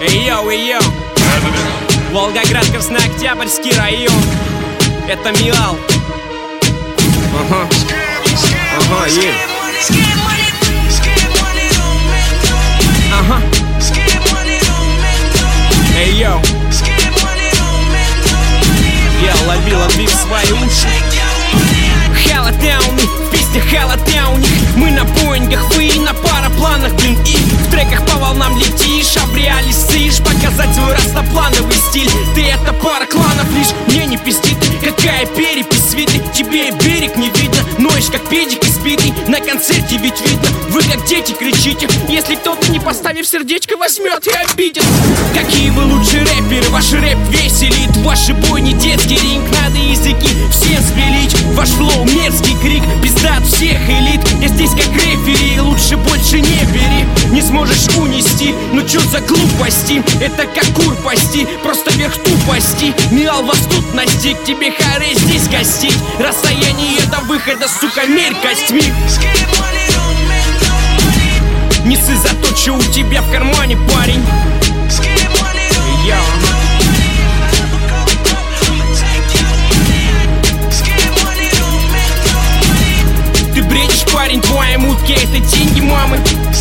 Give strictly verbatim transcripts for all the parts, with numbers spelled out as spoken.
Эй-йоу, эй-йоу. Волгоград, Краснооктябрьский район. Это Миал. Ага. Ага, е. Ага. Эй-йоу. Я лови, лови в свои уши. Халатауны, в песнях халатауни. Мы на Боингах, вы на парапланах, блин. И в треках по волнам летишь, а в реале сышь. Показать свой разноплановый стиль. Ты это пара кланов лишь, мне не пиздит. Какая перепись светит, тебе и берег не видно. Ноешь как педик избитый, на концерте ведь видно. Вы как дети кричите, если кто-то не поставив сердечко возьмет и обидит. Какие вы лучшие рэперы, ваш рэп веселит. Ваши бойни детский ринг, надо языки всем спилить. Ваш флоу мерзкий крик, пизда от всех элит. Я здесь как рефери, лучше больше не бери. Не сможешь унести, ну чё за глупости? Это как кур пасти, просто верх тупости. Миал вас тут настиг, тебе харе здесь гостить. Расстояние до выхода, сука, мерь костьми. Не ссы за то, что у тебя в кармане, парень. Я. Ты бредишь, парень, твои мутки, это деньги мамы.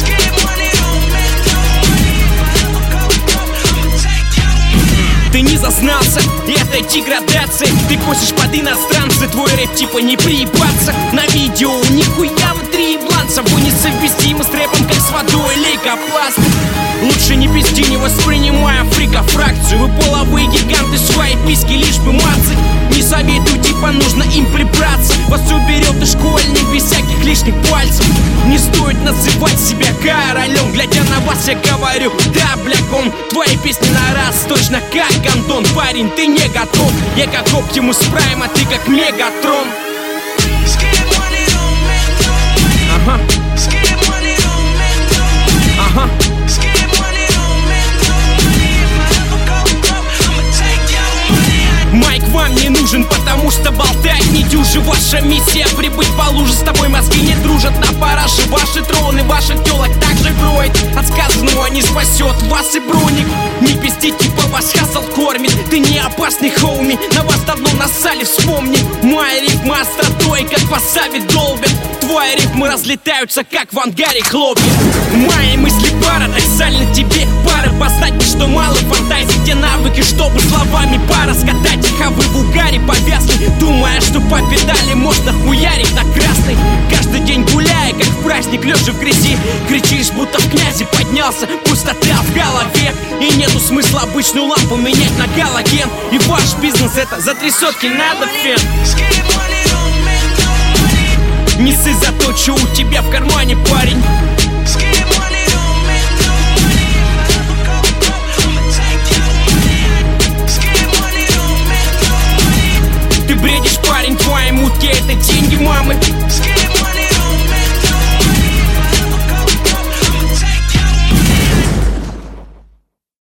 Ты не зазнался, это деградация. Ты косишь под иностранцы, твой рэп типа не приебаться. На видео нихуя вы три ебланца. Вы несовместимы с рэпом, как с водой лейкопласт. Лучше не пизди, не воспринимая фрика фракцию. Вы половые гиганты, свои письки лишь бы мацать. Не советую, типа нужно им прибраться. Вас уберет и школьник без всяких лишних пальцев. Не стоит называть себя королем. Глядя на вас я говорю, да, блякон. Твои песни на раз точно как гандон. Парень, ты не готов. Я как Оптимус Прайм, а ты как Мегатрон. Ага. Ага. Майк вам не нужен, потому что болтать не дюжи. Ваша миссия прибыть по луже. С тобой мозги не дружат на параше. Ваши троны, ваших телок также кроет. От сказанного не спасет вас и броник. Не пизди, типа вас хасл кормит. Ты не опасный хоуми, на вас давно насали, вспомни. Моя рифма остротой, как васаби долбят. Твои рифмы разлетаются, как в ангаре хлопья. Мои мысли парадоксально, тебе пара познать, что мало фантазии, где навыки, чтобы словами пара скатать. А вы в угаре повязли, думая, что по педали можно хуярить на красный. Каждый день гуляя, как в праздник, лежа в грязи. Кричишь, будто в князи поднялся, пустота в голове. И нету смысла обычную лампу менять на галоген. И ваш бизнес это за три сотки надо фен. Не ссы за то, что у тебя в кармане, парень.